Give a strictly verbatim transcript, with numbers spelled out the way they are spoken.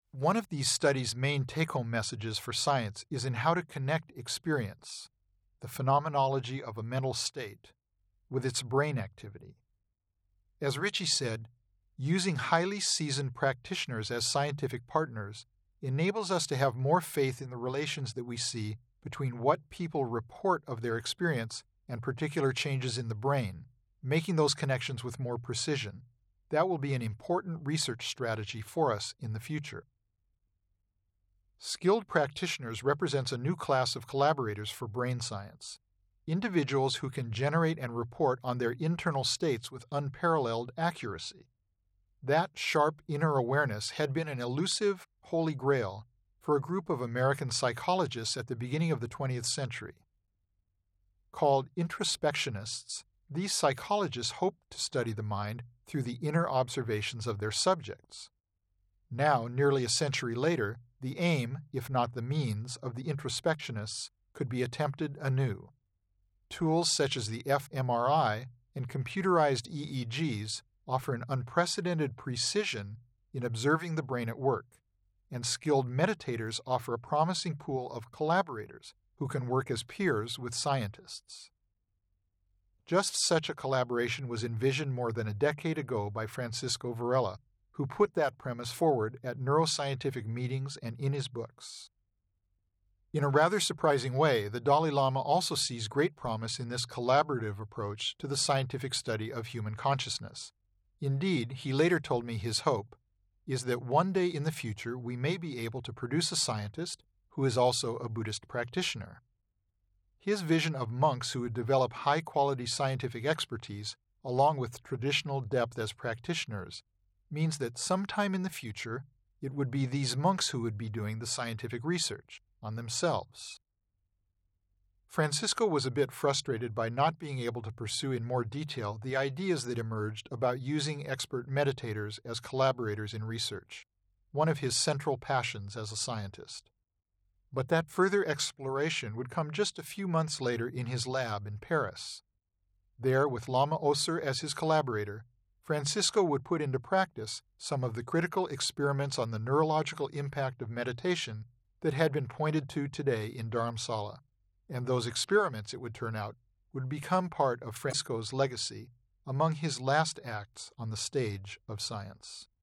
One of these studies' main take-home messages for science is in how to connect experience, the phenomenology of a mental state, with its brain activity. As Ritchie said, using highly seasoned practitioners as scientific partners enables us to have more faith in the relations that we see between what people report of their experience and particular changes in the brain, making those connections with more precision. That will be an important research strategy for us in the future. Skilled practitioners represents a new class of collaborators for brain science, individuals who can generate and report on their internal states with unparalleled accuracy. That sharp inner awareness had been an elusive holy grail for a group of American psychologists at the beginning of the twentieth century. Called introspectionists, these psychologists hoped to study the mind through the inner observations of their subjects. Now, nearly a century later, the aim, if not the means, of the introspectionists could be attempted anew. Tools such as the f M R I and computerized E E Gs offer an unprecedented precision in observing the brain at work, and skilled meditators offer a promising pool of collaborators who can work as peers with scientists. Just such a collaboration was envisioned more than a decade ago by Francisco Varela, who put that premise forward at neuroscientific meetings and in his books. In a rather surprising way, the Dalai Lama also sees great promise in this collaborative approach to the scientific study of human consciousness. Indeed, he later told me his hope is that one day in the future we may be able to produce a scientist who is also a Buddhist practitioner. His vision of monks who would develop high-quality scientific expertise along with traditional depth as practitioners means that sometime in the future it would be these monks who would be doing the scientific research on themselves. Francisco was a bit frustrated by not being able to pursue in more detail the ideas that emerged about using expert meditators as collaborators in research, one of his central passions as a scientist. But that further exploration would come just a few months later in his lab in Paris. There, with Lama Oser as his collaborator, Francisco would put into practice some of the critical experiments on the neurological impact of meditation that had been pointed to today in Dharamsala. And those experiments, it would turn out, would become part of Francisco's legacy among his last acts on the stage of science.